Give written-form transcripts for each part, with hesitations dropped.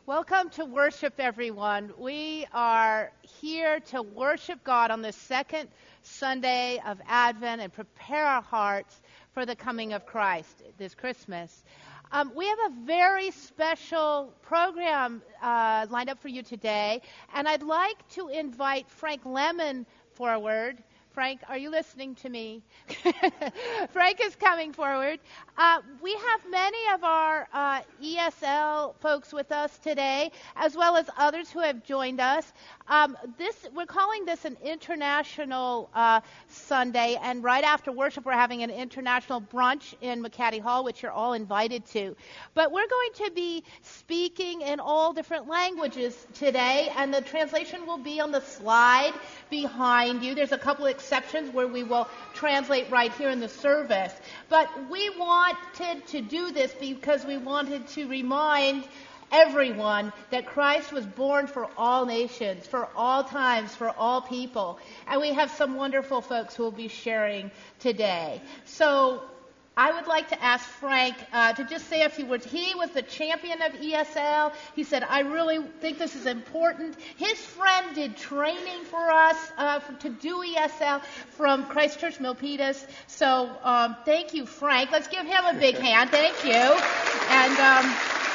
Welcome to worship, everyone. We are here to worship God on the second Sunday of Advent and prepare our hearts for the coming of Christ this Christmas. We have a very special program lined up for you today, and I'd like to invite Frank Lemon forward. Frank, are you listening to me? Frank is coming forward. We have many of our ESL folks with us today, as well as others who have joined us. We're calling this an international Sunday, and right after worship we're having an international brunch in McCaddy Hall, which you're all invited to. But we're going to be speaking in all different languages today, and the translation will be on the slide behind you. There's a couple of exceptions where we will translate right here in the service. But we wanted to do this because we wanted to remind everyone that Christ was born for all nations, for all times, for all people. And we have some wonderful folks who will be sharing today. So I would like to ask Frank to just say a few words. He was the champion of ESL. He said, I really think this is important. His friend did training for us to do ESL from Christ Church Milpitas. So thank you, Frank. Let's give him a big hand. Thank you. And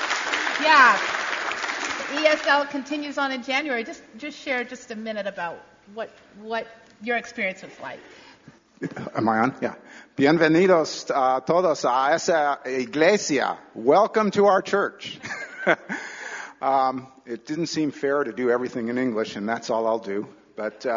ESL continues on in January. Just share just a minute about what your experience was like. Am I on? Yeah. Bienvenidos todos a esa iglesia. Welcome to our church. It didn't seem fair to do everything in English, and that's all I'll do. But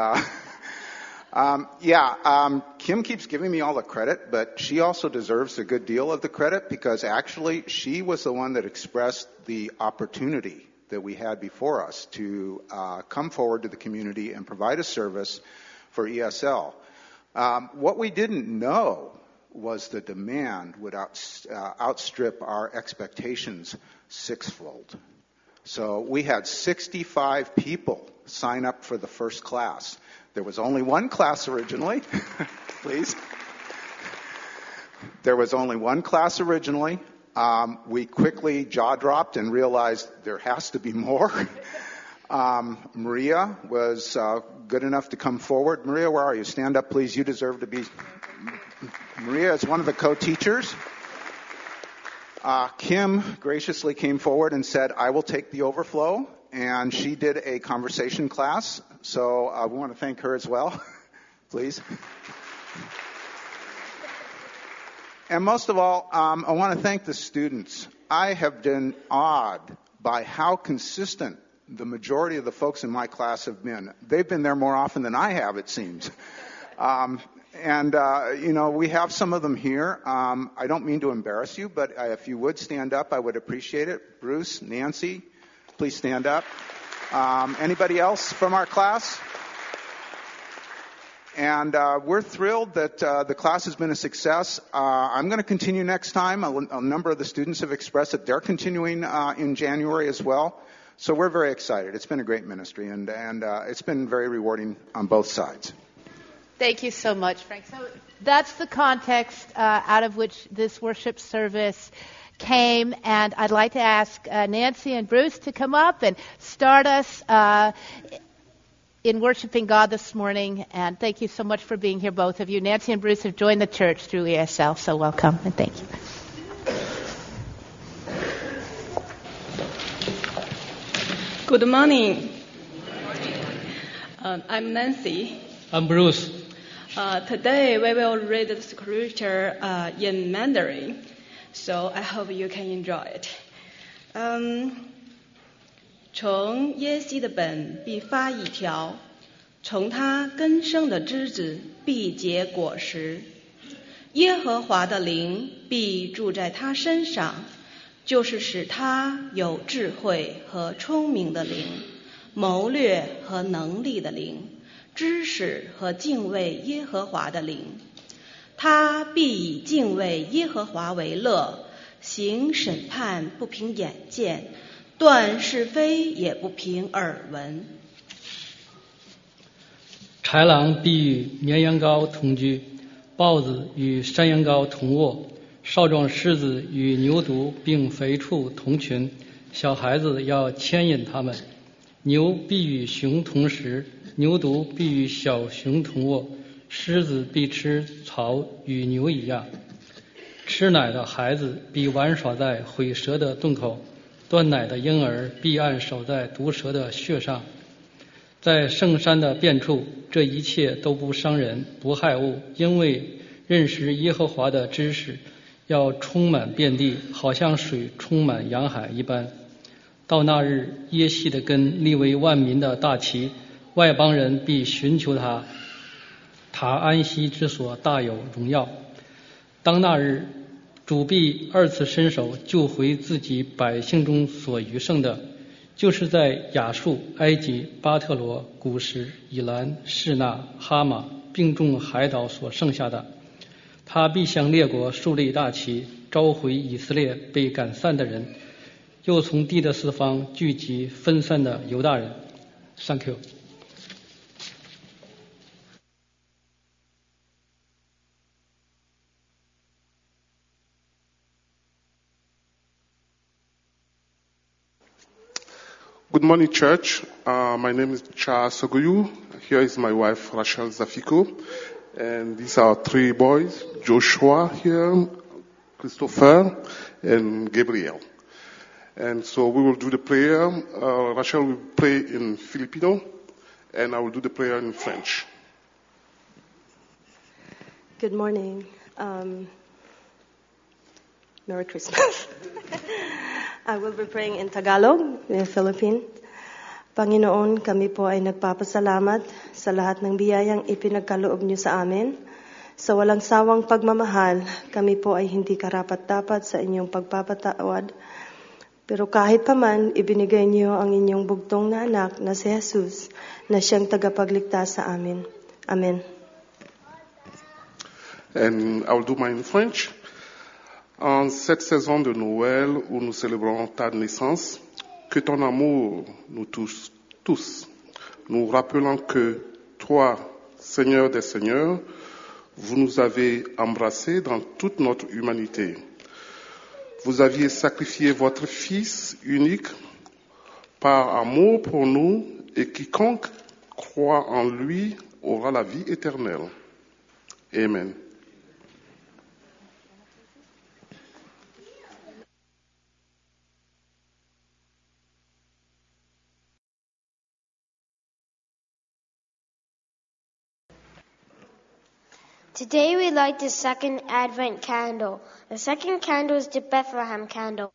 Kim keeps giving me all the credit, but she also deserves a good deal of the credit because actually she was the one that expressed the opportunity that we had before us to come forward to the community and provide a service for ESL. What we didn't know was the demand would outstrip our expectations sixfold. So we had 65 people sign up for the first class. There was only one class originally. Please. There was only one class originally. We quickly jaw-dropped and realized there has to be more. Maria was good enough to come forward. Maria, where are you? Stand up, please. You deserve to be. Maria is one of the co-teachers. Kim graciously came forward and said, I will take the overflow. And she did a conversation class. So we want to thank her as well. Please. And most of all, I want to thank the students. I have been awed by how consistent the majority of the folks in my class have been. They've been there more often than I have, it seems. We have some of them here. I don't mean to embarrass you, but if you would stand up, I would appreciate it. Bruce, Nancy, please stand up. Anybody else from our class? And we're thrilled that the class has been a success. I'm going to continue next time. A number of the students have expressed that they're continuing in January as well. So we're very excited. It's been a great ministry, and it's been very rewarding on both sides. Thank you so much, Frank. So that's the context out of which this worship service came, and I'd like to ask Nancy and Bruce to come up and start us in worshiping God this morning. And thank you so much for being here, both of you. Nancy and Bruce have joined the church through ESL, so welcome and thank you. Good morning. I'm Nancy. I'm Bruce. Today we will read the scripture in Mandarin, so I hope you can enjoy it. 从耶西的本必发一条，从他根生的枝子必结果实。耶和华的灵必住在他身上，就是使他有智慧和聪明的灵，谋略和能力的灵，知识和敬畏耶和华的灵。他必以敬畏耶和华为乐，行审判不凭眼见，断是非也不凭耳闻。 豺狼必与绵羊羔同居，豹子与山羊羔同卧，少壮狮子与牛犊并肥畜同群， 小孩子要牵引他们。牛必与熊同食，牛犊必与小熊同卧，狮子必吃草，与牛一样。吃奶的孩子必玩耍在毁蛇的洞口，断奶的婴儿必按手在毒蛇的穴上。在圣山的遍处，这一切都不伤人不害物，因为认识耶和华的知识要充满遍地，好像水充满洋海一般。到那日，耶西的根立为万民的大旗，外邦人必寻求他，他安息之所大有荣耀。当那日，主必二次伸手救回自己百姓中所余剩的，就是在亚述、埃及、巴特罗、古时、以兰、示那、哈马并众海岛所剩下的。他必向列国树立大旗，召回以色列被赶散的人，又从地的四方聚集分散的犹大人。Thank you. Good morning, church. My name is Cha Sogoyu. Here is my wife, Rachel Zafiko. And these are three boys, Joshua here, Christopher, and Gabriel. And so we will do the prayer. Rachel will pray in Filipino, and I will do the prayer in French. Good morning. Merry Christmas. I will be praying in Tagalog, in Philippines. Panginoon, kami po ay nagpapasalamat sa lahat ng biyayang ipinagkaloob niyo sa amin. Sa walang sawang pagmamahal, kami po ay hindi karapat-dapat sa inyong pagpapatawad. Pero kahit pa man, ibinigay niyo ang inyong bugtong na anak na si Jesus na siyang tagapagligtas sa amin. Amen. And I will do mine in French. En cette saison de Noël où nous célébrons ta naissance, que ton amour nous touche tous, nous rappelant que toi, Seigneur des Seigneurs, vous nous avez embrassés dans toute notre humanité. Vous aviez sacrifié votre Fils unique par amour pour nous, et quiconque croit en lui aura la vie éternelle. Amen. Today we light the second Advent candle. The second candle is the Bethlehem candle.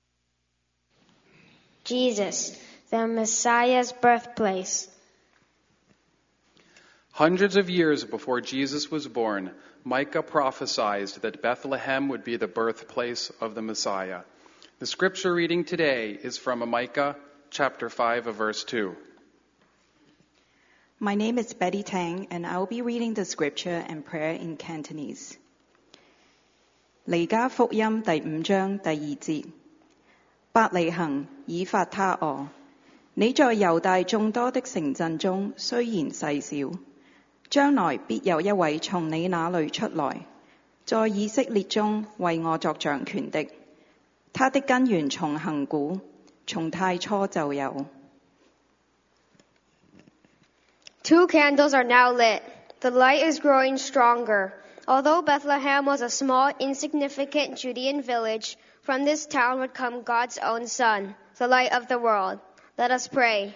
Jesus, the Messiah's birthplace. Hundreds of years before Jesus was born, Micah prophesied that Bethlehem would be the birthplace of the Messiah. The scripture reading today is from Micah chapter 5 verse 2. My name is Betty Tang, and I will be reading the scripture and prayer in Cantonese. 彌迦福音第5章第2節，伯利恆以法他俄，你在猶大眾多的城鎮中雖然細小，將來必有一位從你那裏出來，在以色列中為我作掌權的。他的根源從亙古，從太初就有。 Two candles are now lit. The light is growing stronger. Although Bethlehem was a small, insignificant Judean village, from this town would come God's own Son, the light of the world. Let us pray.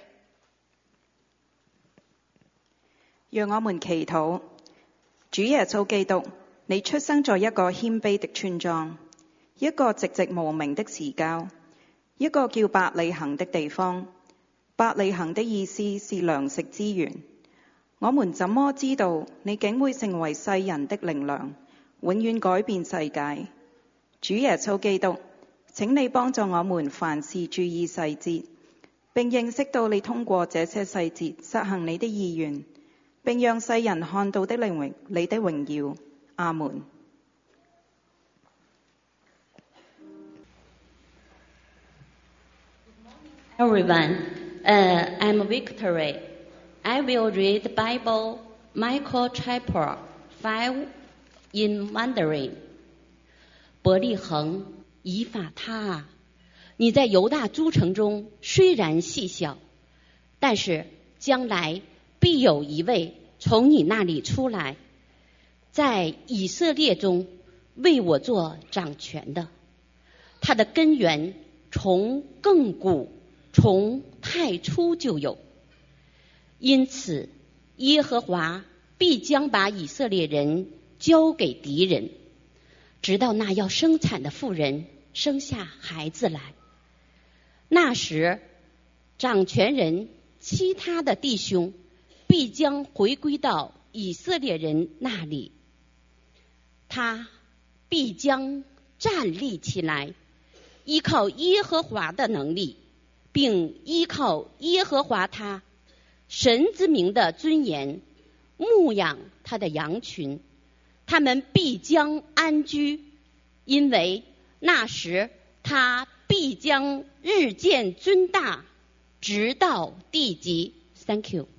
讓我們祈禱。主耶穌基督，你出生在一個謙卑的村莊，一個寂寂無名的市郊，一個叫伯利恆的地方。伯利恆的意思是糧食之源。我們怎麼知道你竟會成為世人的靈糧，永遠改變世界？主耶穌基督，請你幫助我們凡事注意細節，並認識到你通過這些細節實行你的意願，並讓世人看到你的榮耀。阿門。 Everyone, I'm Victory. I will read the Bible, Michael chapter 5 in Mandarin. 伯利恒以法他， 你在犹大诸城中虽然细小，但是将来必有一位从你那里出来，在以色列中为我做掌权的。他的根源从亘古，从太初就有。因此耶和华必将把以色列人交给敌人，直到那要生产的妇人生下孩子来。那时掌权人其他的弟兄必将回归到以色列人那里，他必将站立起来，依靠耶和华的能力，并依靠耶和华他神之名的尊严，牧养他的羊群。他们必将安居，因为那时他必将日渐尊大，直到地极。Thank you.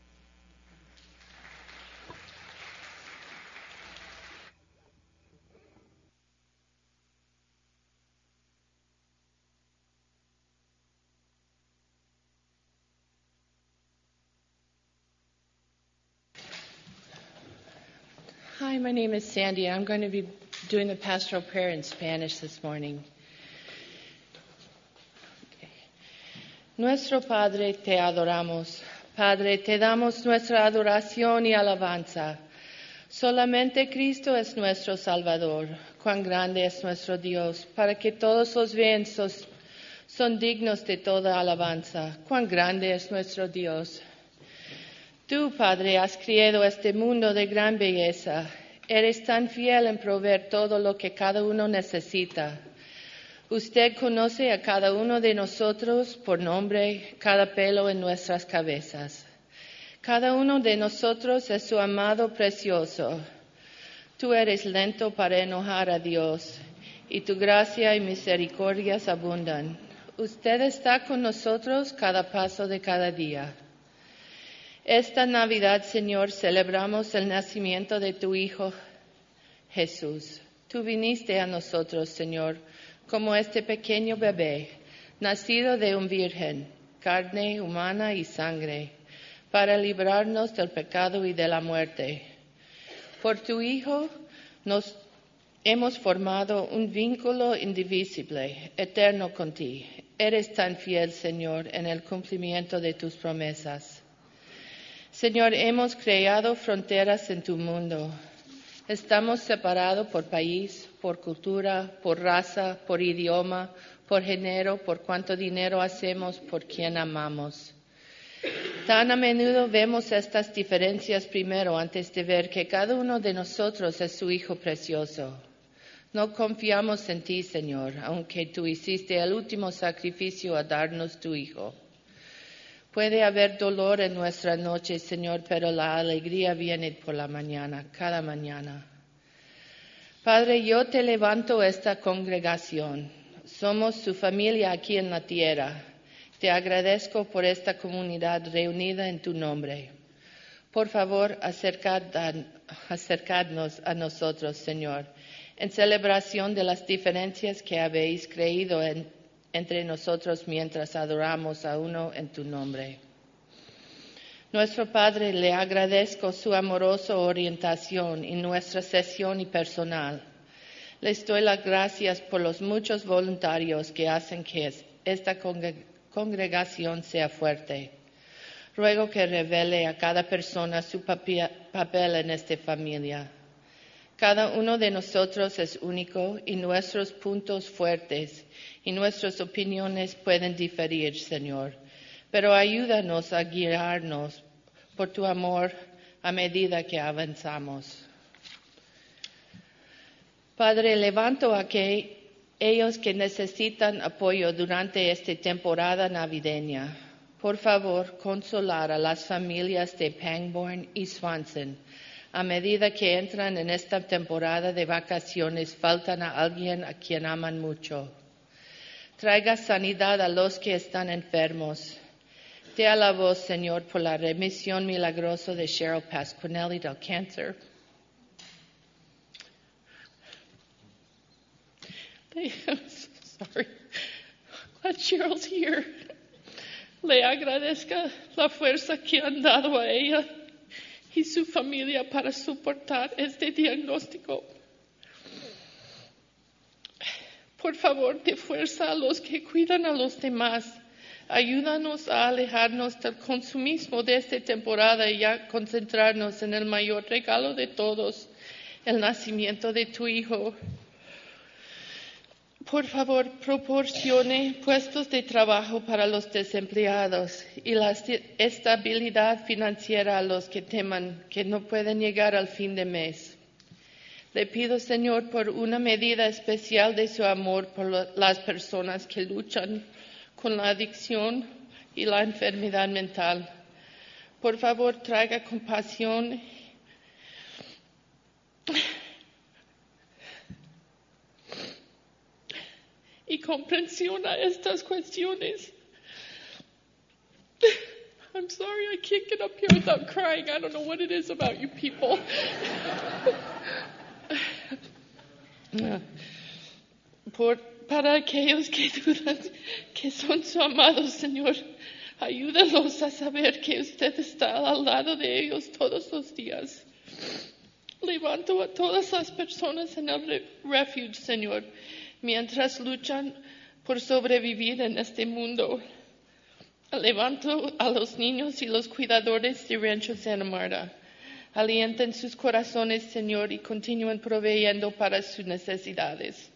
Hi, my name is Sandy. I'm going to be doing the pastoral prayer in Spanish this morning. Okay. Nuestro Padre, te adoramos. Padre, te damos nuestra adoración y alabanza. Solamente Cristo es nuestro Salvador. Cuán grande es nuestro Dios, para que todos los vientos son dignos de toda alabanza. Cuán grande es nuestro Dios. Tú, Padre, has creado este mundo de gran belleza. Eres tan fiel en proveer todo lo que cada uno necesita. Usted conoce a cada uno de nosotros por nombre, cada pelo en nuestras cabezas. Cada uno de nosotros es su amado precioso. Tú eres lento para enojar a Dios, y tu gracia y misericordias abundan. Usted está con nosotros cada paso de cada día. Esta Navidad, Señor, celebramos el nacimiento de tu Hijo, Jesús. Tú viniste a nosotros, Señor, como este pequeño bebé, nacido de un virgen, carne humana y sangre, para librarnos del pecado y de la muerte. Por tu Hijo nos hemos formado un vínculo indivisible, eterno con ti. Eres tan fiel, Señor, en el cumplimiento de tus promesas. Señor, hemos creado fronteras en tu mundo. Estamos separados por país, por cultura, por raza, por idioma, por género, por cuánto dinero hacemos, por quién amamos. Tan a menudo vemos estas diferencias primero antes de ver que cada uno de nosotros es su Hijo precioso. No confiamos en ti, Señor, aunque tú hiciste el último sacrificio a darnos tu Hijo. Puede haber dolor en nuestra noche, Señor, pero la alegría viene por la mañana, cada mañana. Padre, yo te levanto esta congregación. Somos su familia aquí en la tierra. Te agradezco por esta comunidad reunida en tu nombre. Por favor, acercadnos a nosotros, Señor, en celebración de las diferencias que habéis creído entre nosotros mientras adoramos a uno en tu nombre. Nuestro Padre, le agradezco su amorosa orientación en nuestra sesión y personal. Les doy las gracias por los muchos voluntarios que hacen que esta congregación sea fuerte. Ruego que revele a cada persona su papel en esta familia. Cada uno de nosotros es único y nuestros puntos fuertes y nuestras opiniones pueden diferir, Señor. Pero ayúdanos a guiarnos por tu amor a medida que avanzamos. Padre, levanto a aquellos que necesitan apoyo durante esta temporada navideña. Por favor, consolar a las familias de Pangborn y Swanson. A medida que entran en esta temporada de vacaciones, faltan a alguien a quien aman mucho. Traiga sanidad a los que están enfermos. Te alabo, Señor, por la remisión milagrosa de Cheryl Pasquinelli del cáncer. Sorry. Cheryl's here, le agradezca la fuerza que han dado a ella y su familia para soportar este diagnóstico. Por favor, dé fuerza a los que cuidan a los demás. Ayúdanos a alejarnos del consumismo de esta temporada y a concentrarnos en el mayor regalo de todos, el nacimiento de tu Hijo. Por favor, proporcione puestos de trabajo para los desempleados y la estabilidad financiera a los que teman que no pueden llegar al fin de mes. Le pido, Señor, por una medida especial de su amor por las personas que luchan con la adicción y la enfermedad mental. Por favor, traiga compasión y comprensión a estas cuestiones. I'm sorry, I can't get up here without crying. I don't know what it is about you people. Para aquellos que dudan que son sus amados, Señor, ayúdalos a saber que usted está al lado de ellos todos los días. Levanto a todas las personas en el refugio, Señor, mientras luchan por sobrevivir en este mundo. Levanto a los niños y los cuidadores de Rancho Santa Marta. Alienten sus corazones, Señor, y continúen proveyendo para sus necesidades.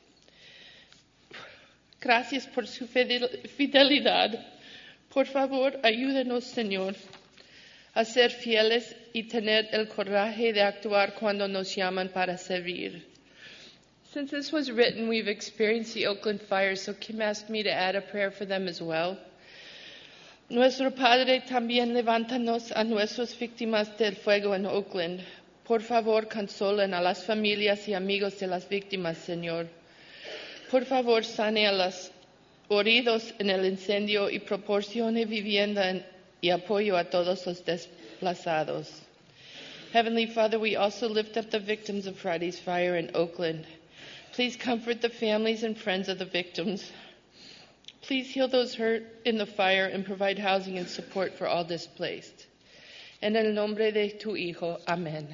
Gracias por su fidelidad. Por favor, ayúdenos, Señor, a ser fieles y tener el coraje de actuar cuando nos llaman para servir. Since this was written, we've experienced the Oakland fire, so Kim asked me to add a prayer for them as well. Nuestro Padre, también levántanos a nuestras víctimas del fuego en Oakland. Por favor, consolen a las familias y amigos de las víctimas, Señor. Por favor, sane a los heridos en el incendio y proporcione vivienda y apoyo a todos los desplazados. Heavenly Father, we also lift up the victims of Friday's fire in Oakland. Please comfort the families and friends of the victims. Please heal those hurt in the fire and provide housing and support for all displaced. En el nombre de tu Hijo. Amén.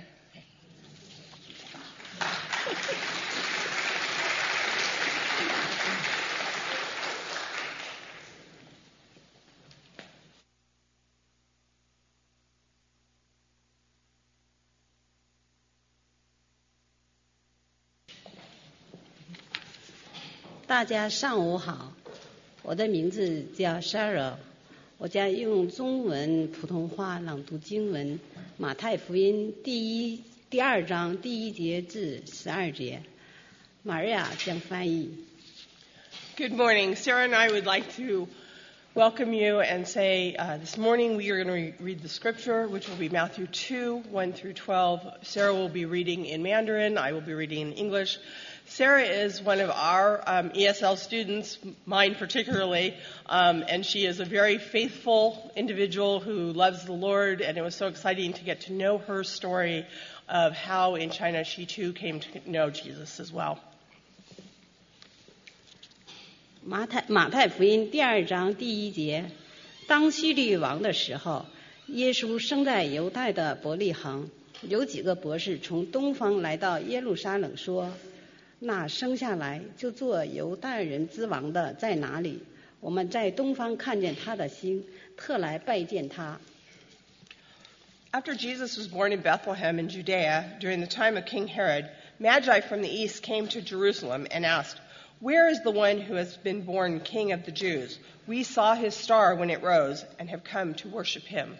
大家上午好，我的名字叫 Sarah， 我将用中文、普通话朗读经文，马太福音第2章第1节至12节。玛利亚将翻译。 Good morning. Sarah and I would like to welcome you and say this morning we are going to read the scripture, which will be Matthew 2, 1 through 12. Sarah will be reading in Mandarin. I will be reading in English. Sarah is one of our ESL students, mine particularly, and she is a very faithful individual who loves the Lord, and it was so exciting to get to know her story of how in China she too came to know Jesus as well. 马太福音第2章第1节，当希律王的时候，耶稣生在犹太的伯利恒。有几个博士从东方来到耶路撒冷，说：“那生下来就做犹太人之王的在哪里？我们在东方看见他的星，特来拜见他。” After Jesus was born in Bethlehem in Judea, during the time of King Herod, Magi from the east came to Jerusalem and asked, "Where is the one who has been born King of the Jews? We saw his star when it rose and have come to worship him."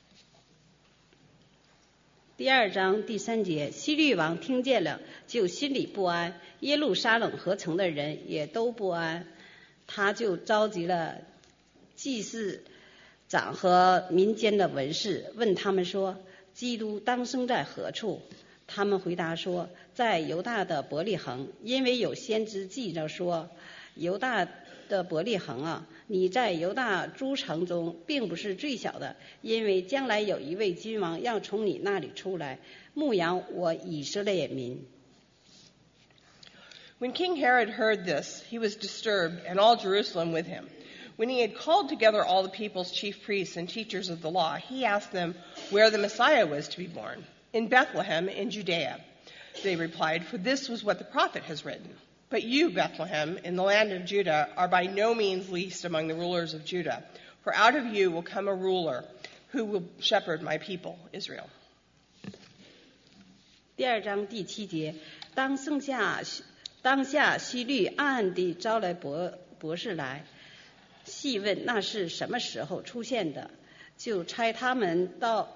第2章第3节，希律王听见了，就心里不安，耶路撒冷合城的人也都不安，他就召集了祭司长和民间的文士，问他们说：“基督当生在何处？”他们回答说：“在犹大的伯利恒，因为有先知记着说，犹大的伯利恒啊，你在犹大诸城中并不是最小的，因为将来有一位君王要从你那里出来，牧养我以色列民。” When King Herod heard this, he was disturbed, and all Jerusalem with him. When he had called together all the people's chief priests and teachers of the law, he asked them where the Messiah was to be born. In Bethlehem in Judea. They replied, for this was what the prophet has written. But you, Bethlehem, in the land of Judah, are by no means least among the rulers of Judah. For out of you will come a ruler who will shepherd my people, Israel. 第2章第7节，当下希律暗暗地招来博士来，细问那是什么时候出现的，就差他们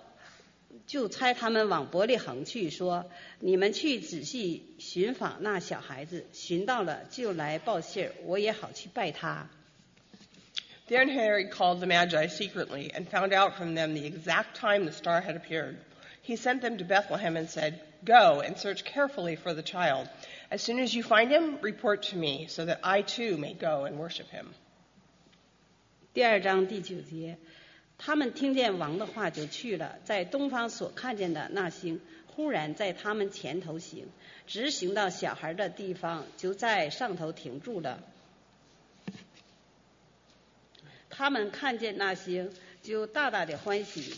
往伯利恒去，说：你们去仔细寻访那小孩子，寻到了就来报信，我也好去拜他。 Then Herod called the Magi secretly and found out from them the exact time the star had appeared. He sent them to Bethlehem and said, Go and search carefully for the child. As soon as you find him, report to me, so that I too may go and worship him. 第2章第9节，他们听见王的话就去了，在东方所看见的那星忽然在他们前头行，直行到小孩的地方，就在上头停住了。他们看见那星，就大大的欢喜。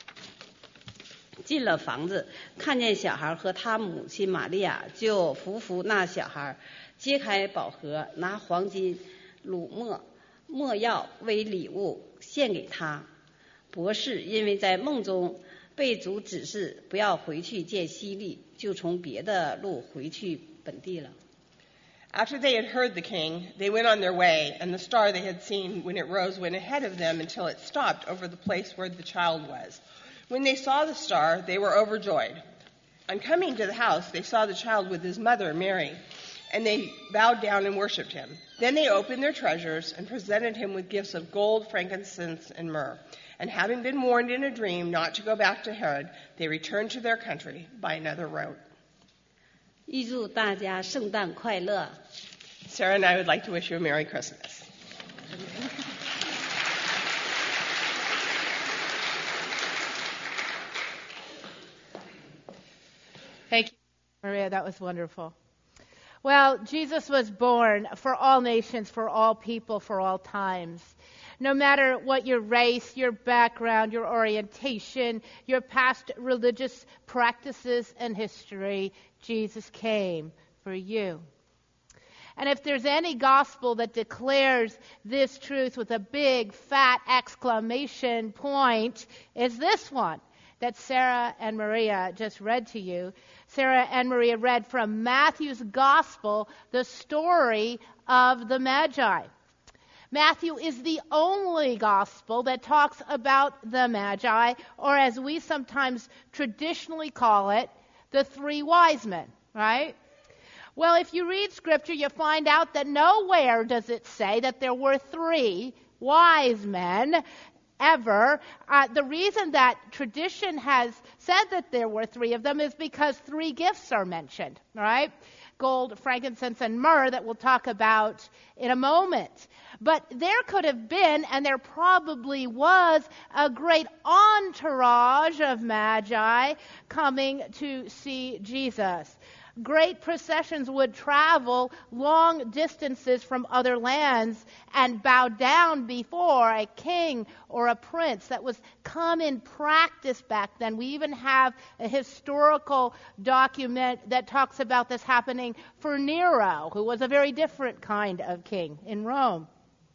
进了房子，看见小孩和他母亲玛利亚，就扶那小孩，揭开宝盒，拿黄金、乳没药为礼物献给他。博士因为在梦中被主指示不要回去见希律，就从别的路回去本地了。 After they had heard the king, they went on their way, and the star they had seen when it rose went ahead of them until it stopped over the place where the child was. When they saw the star, they were overjoyed. On coming to the house, they saw the child with his mother, Mary, and they bowed down and worshipped him. Then they opened their treasures and presented him with gifts of gold, frankincense, and myrrh. And having been warned in a dream not to go back to Herod, they returned to their country by another route. 预祝大家圣诞快乐。 Sarah and I would like to wish you a Merry Christmas. Thank you, Maria. That was wonderful. Well, Jesus was born for all nations, for all people, for all times. No matter what your race, your background, your orientation, your past religious practices and history, Jesus came for you. And if there's any gospel that declares this truth with a big, fat exclamation point, it's this one that Sarah and Maria just read to you. Sarah and Maria read from Matthew's gospel, the story of the Magi. Matthew is the only gospel that talks about the Magi, or as we sometimes traditionally call it, the 3 wise men, right? Well, if you read Scripture, you find out that nowhere does it say that there were 3 wise men ever. The reason that tradition has said that there were 3 of them is because 3 gifts are mentioned, right? Gold, frankincense, and myrrh that we'll talk about in a moment. But there could have been, and there probably was, a great entourage of magi coming to see Jesus. Great processions would travel long distances from other lands and bow down before a king or a prince. That was common practice back then. We even have a historical document that talks about this happening for Nero, who was a very different kind of king in Rome.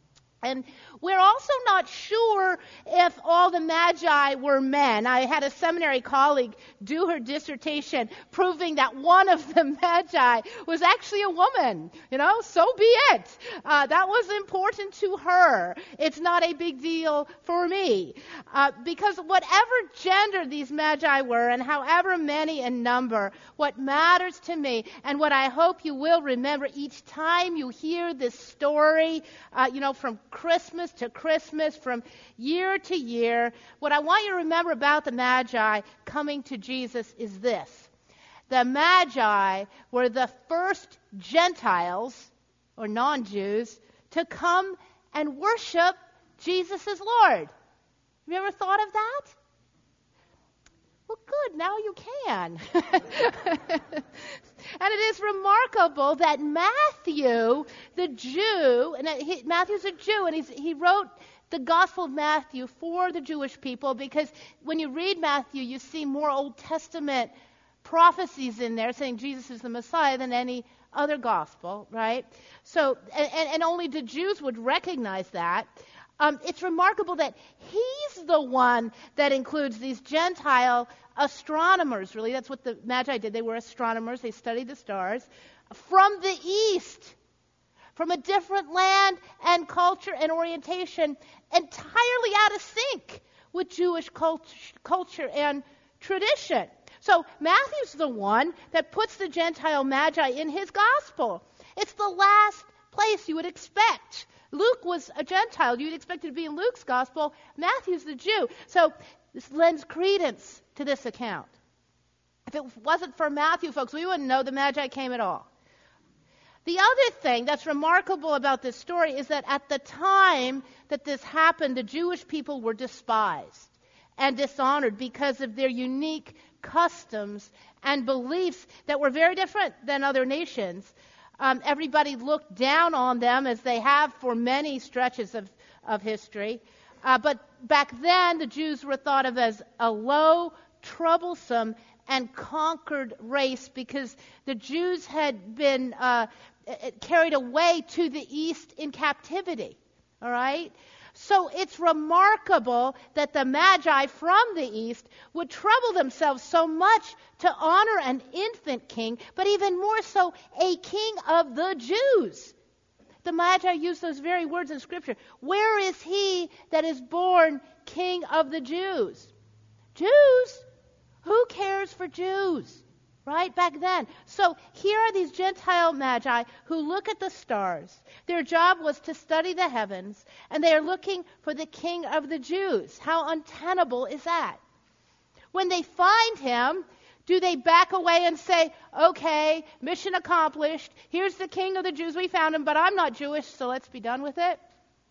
And we're also not sure if all the Magi were men. I had a seminary colleague do her dissertation proving that one of the Magi was actually a woman. So be it. That was important to her. It's not a big deal for me. Because whatever gender these Magi were and however many in number, what matters to me and what I hope you will remember each time you hear this story, from Christmas to Christmas, from year to year, what I want you to remember about the Magi coming to Jesus is this. The Magi were the first Gentiles, or non-Jews, to come and worship Jesus as Lord. Have you ever thought of that? Well, good, now you can. And it is remarkable that Matthew, the Jew, and Matthew's a Jew, and he wrote the Gospel of Matthew for the Jewish people, because when you read Matthew, you see more Old Testament prophecies in there saying Jesus is the Messiah than any other gospel, right? So, and only the Jews would recognize that. It's remarkable that he's the one that includes these Gentile astronomers, really. That's what the Magi did. They were astronomers. They studied the stars from the east, from a different land and culture and orientation, entirely out of sync with Jewish culture and tradition. So Matthew's the one that puts the Gentile Magi in his gospel. It's the last place you would expect. Luke was a Gentile. You'd expect it to be in Luke's gospel. Matthew's the Jew. So this lends credence to this account. If it wasn't for Matthew, folks, we wouldn't know the Magi came at all. The other thing that's remarkable about this story is that at the time that this happened, the Jewish people were despised and dishonored because of their unique customs and beliefs that were very different than other nations. Everybody looked down on them, as they have for many stretches of history. But back then, the Jews were thought of as a low, troublesome, and conquered race, because the Jews had been carried away to the east in captivity. All right? So it's remarkable that the Magi from the east would trouble themselves so much to honor an infant king, but even more so, a king of the Jews. The Magi use those very words in Scripture. Where is he that is born King of the Jews? Jews? Who cares for Jews? Right? Back then. So here are these Gentile Magi who look at the stars. Their job was to study the heavens, and they are looking for the King of the Jews. How untenable is that? When they find him, do they back away and say, okay, mission accomplished, here's the King of the Jews, we found him, but I'm not Jewish, so let's be done with it?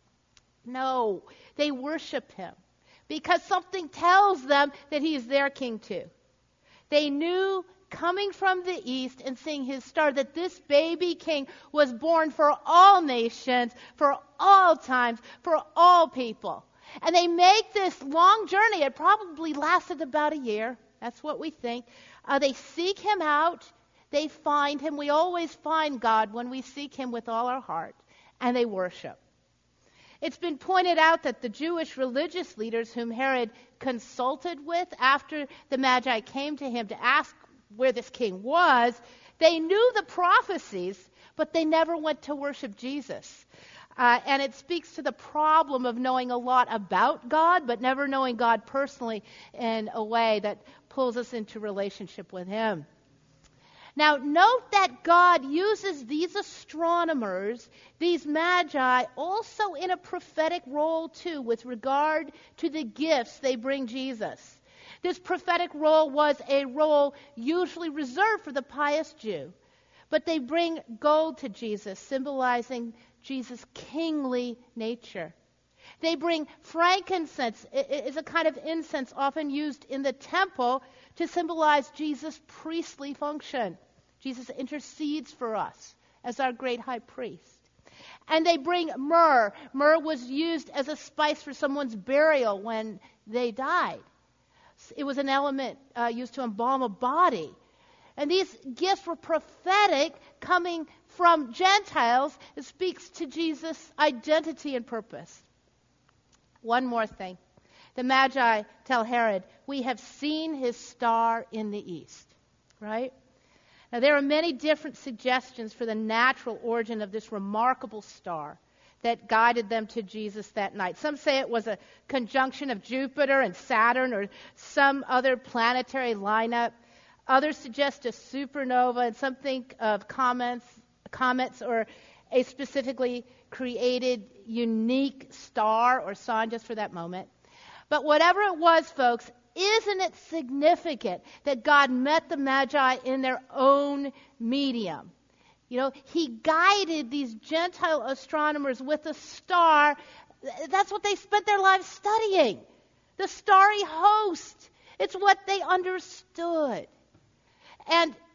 No, they worship him, because something tells them that he is their king too. They knew, coming from the east and seeing his star, that this baby king was born for all nations, for all times, for all people. And they make this long journey. It probably lasted about a year. That's what we think. They seek him out. They find him. We always find God when we seek him with all our heart. And they worship. It's been pointed out that the Jewish religious leaders whom Herod consulted with after the Magi came to him to ask where this king was, they knew the prophecies, but they never went to worship Jesus. And it speaks to the problem of knowing a lot about God, but never knowing God personally in a way that pulls us into relationship with him. Now, note that God uses these astronomers, these Magi, also in a prophetic role too, with regard to the gifts they bring Jesus. This prophetic role was a role usually reserved for the pious Jew. But they bring gold to Jesus, symbolizing Jesus' kingly nature. They bring frankincense. It is a kind of incense often used in the temple to symbolize Jesus' priestly function. Jesus intercedes for us as our great high priest. And they bring myrrh. Myrrh was used as a spice for someone's burial when they died. It was an element used to embalm a body. And these gifts were prophetic, coming from Gentiles. It speaks to Jesus' identity and purpose. One more thing. The Magi tell Herod, we have seen his star in the east. Right? Now, there are many different suggestions for the natural origin of this remarkable star that guided them to Jesus that night. Some say it was a conjunction of Jupiter and Saturn or some other planetary lineup. Others suggest a supernova, and some think of comets or a specifically created unique star or sign just for that moment. But whatever it was, folks, isn't it significant that God met the Magi in their own medium? You know, he guided these Gentile astronomers with a star. That's what they spent their lives studying. The starry host. It's what they understood. And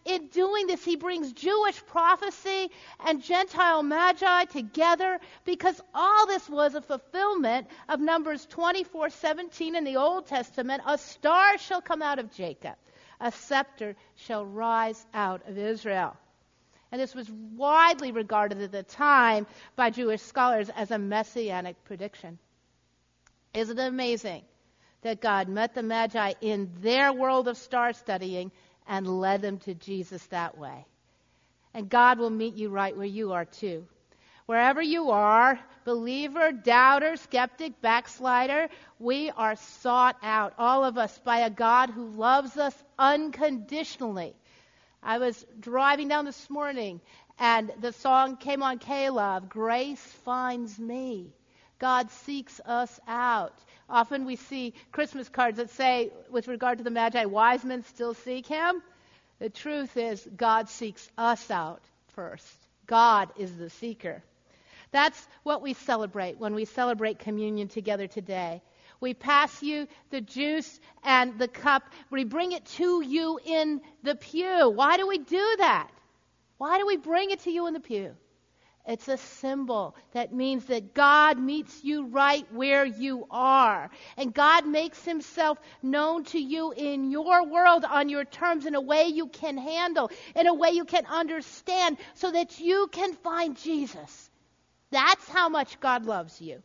in doing this, he brings Jewish prophecy and Gentile magi together, because all this was a fulfillment of Numbers 24:17 in the Old Testament. A star shall come out of Jacob. A scepter shall rise out of Israel. And this was widely regarded at the time by Jewish scholars as a messianic prediction. Isn't it amazing that God met the Magi in their world of star studying and led them to Jesus that way? And God will meet you right where you are too. Wherever you are, believer, doubter, skeptic, backslider, we are sought out, all of us, by a God who loves us unconditionally. I was driving down this morning, and the song came on K-Love, Grace Finds Me. God seeks us out. Often we see Christmas cards that say, with regard to the Magi, wise men still seek him. The truth is, God seeks us out first. God is the seeker. That's what we celebrate when we celebrate communion together today. We pass you the juice and the cup. We bring it to you in the pew. Why do we do that? Why do we bring it to you in the pew? It's a symbol that means that God meets you right where you are. And God makes himself known to you in your world on your terms, in a way you can handle, in a way you can understand, so that you can find Jesus. That's how much God loves you.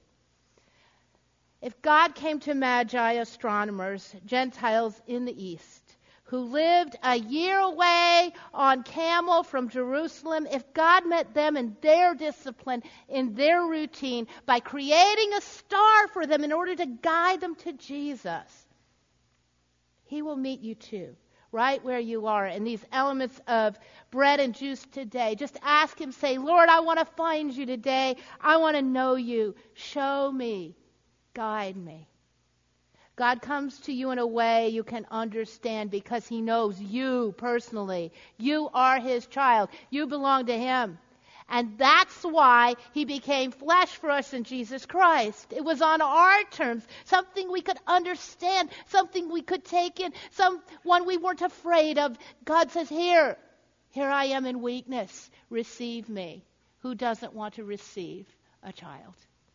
If God came to Magi, astronomers, Gentiles in the East, who lived a year away on camel from Jerusalem, if God met them in their discipline, in their routine, by creating a star for them in order to guide them to Jesus, he will meet you too, right where you are, in these elements of bread and juice today. Just ask him, say, Lord, I want to find you today. I want to know you. Show me. Guide me. God comes to you in a way you can understand, because he knows you personally. You are his child. You belong to him. And that's why he became flesh for us in Jesus Christ. It was on our terms, something we could understand, something we could take in, someone we weren't afraid of. God says, here I am in weakness. Receive me. Who doesn't want to receive a child?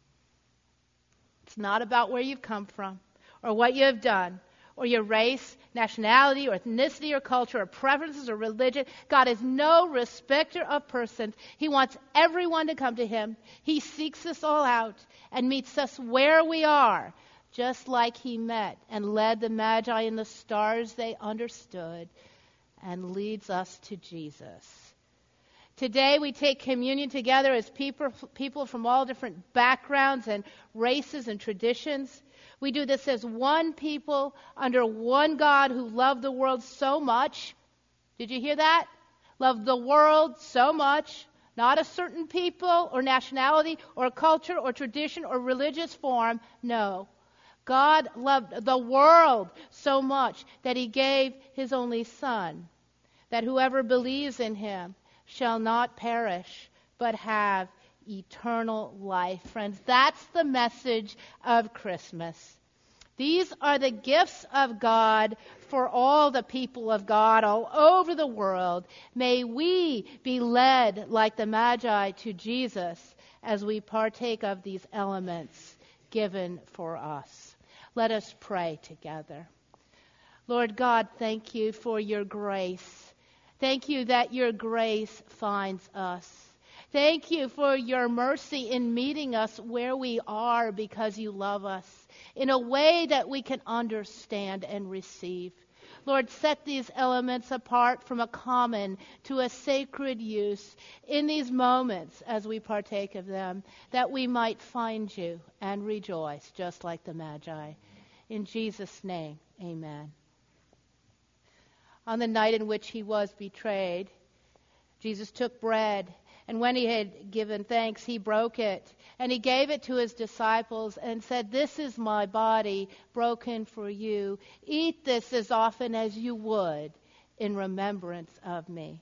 It's not about where you've come from, or what you have done, or your race, nationality, or ethnicity, or culture, or preferences, or religion. God is no respecter of persons. He wants everyone to come to him. He seeks us all out and meets us where we are, just like he met and led the Magi in the stars they understood, and leads us to Jesus. Today we take communion together as people from all different backgrounds and races and traditions. We do this as one people under one God who loved the world so much. Did you hear that? Loved the world so much. Not a certain people or nationality or culture or tradition or religious form. No. God loved the world so much that he gave his only Son, that whoever believes in him shall not perish, but have eternal life. Friends, that's the message of Christmas. These are the gifts of God for all the people of God all over the world. May we be led like the Magi to Jesus as we partake of these elements given for us. Let us pray together. Lord God, thank you for your grace. Thank you that your grace finds us. Thank you for your mercy in meeting us where we are, because you love us in a way that we can understand and receive. Lord, set these elements apart from a common to a sacred use in these moments as we partake of them, that we might find you and rejoice just like the Magi. In Jesus' name, amen. On the night in which he was betrayed, Jesus took bread, and when he had given thanks, he broke it, and he gave it to his disciples and said, "This is my body broken for you. Eat this as often as you would in remembrance of me."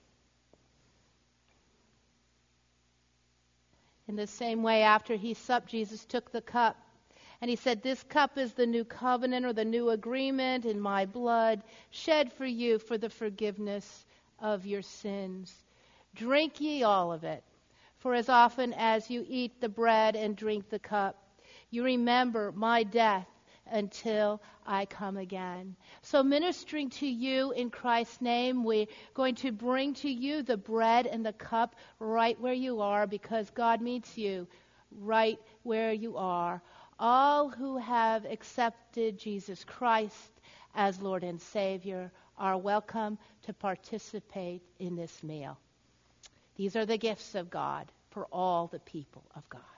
In the same way, after he supped, Jesus took the cup. And he said, "This cup is the new covenant, or the new agreement in my blood, shed for you for the forgiveness of your sins. Drink ye all of it. For as often as you eat the bread and drink the cup, you remember my death until I come again. So ministering to you in Christ's name, we're going to bring to you the bread and the cup right where you are, because God meets you right where you are. All who have accepted Jesus Christ as Lord and Savior are welcome to participate in this meal. These are the gifts of God for all the people of God.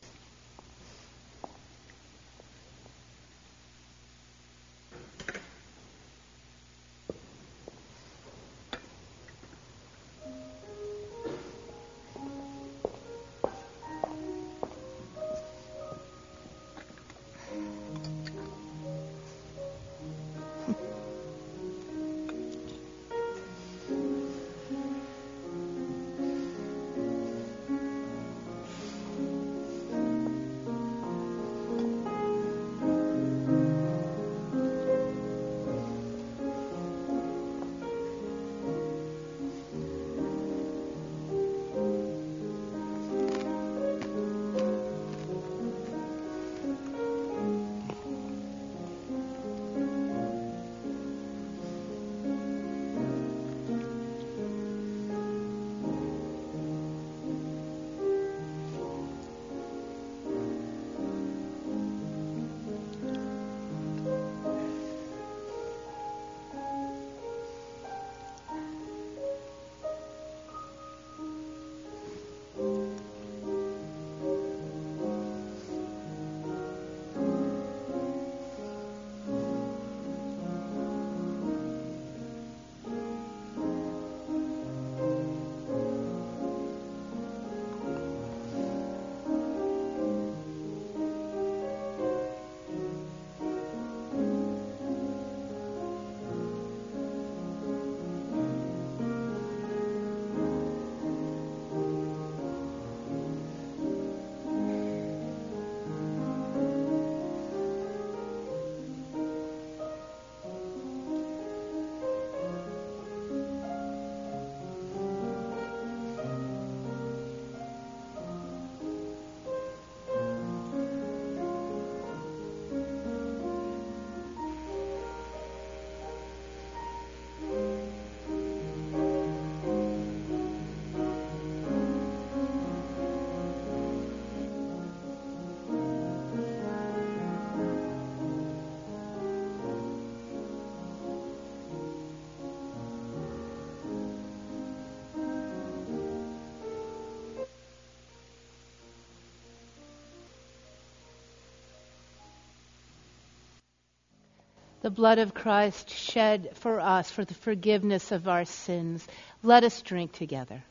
The blood of Christ shed for us for the forgiveness of our sins. Let us drink together.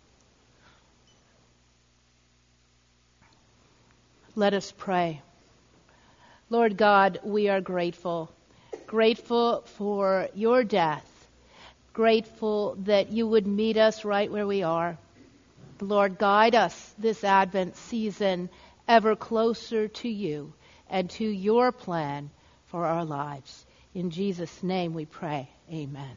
Let us pray. Lord God, we are grateful. Grateful for your death. Grateful that you would meet us right where we are. Lord, guide us this Advent season ever closer to you and to your plan for our lives. In Jesus' name we pray. Amen.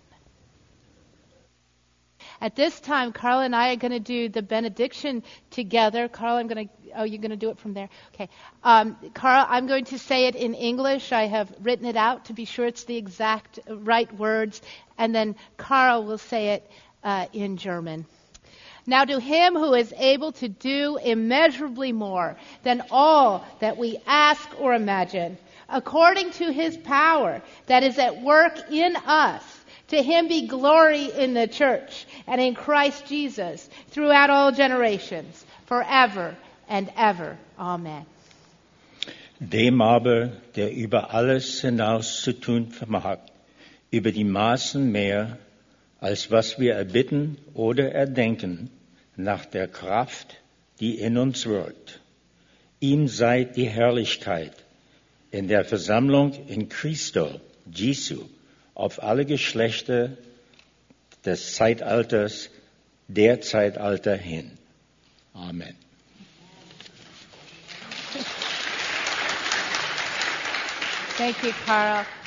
At this time, Carl and I are going to do the benediction together. Carl, you're going to do it from there? Okay. Carl, I'm going to say it in English. I have written it out to be sure it's the exact right words. And then Carl will say it in German. Now to him who is able to do immeasurably more than all that we ask or imagine, according to his power that is at work in us, to him be glory in the church and in Christ Jesus throughout all generations, forever and ever. Amen. Dem aber, der über alles hinaus zu tun vermag, über die Maßen mehr, als was wir erbitten oder erdenken, nach der Kraft, die in uns wirkt. Ihm sei die Herrlichkeit in der Versammlung in Christo, Jesu, auf alle Geschlechter des Zeitalters, der Zeitalter hin. Amen. Thank you, Carl.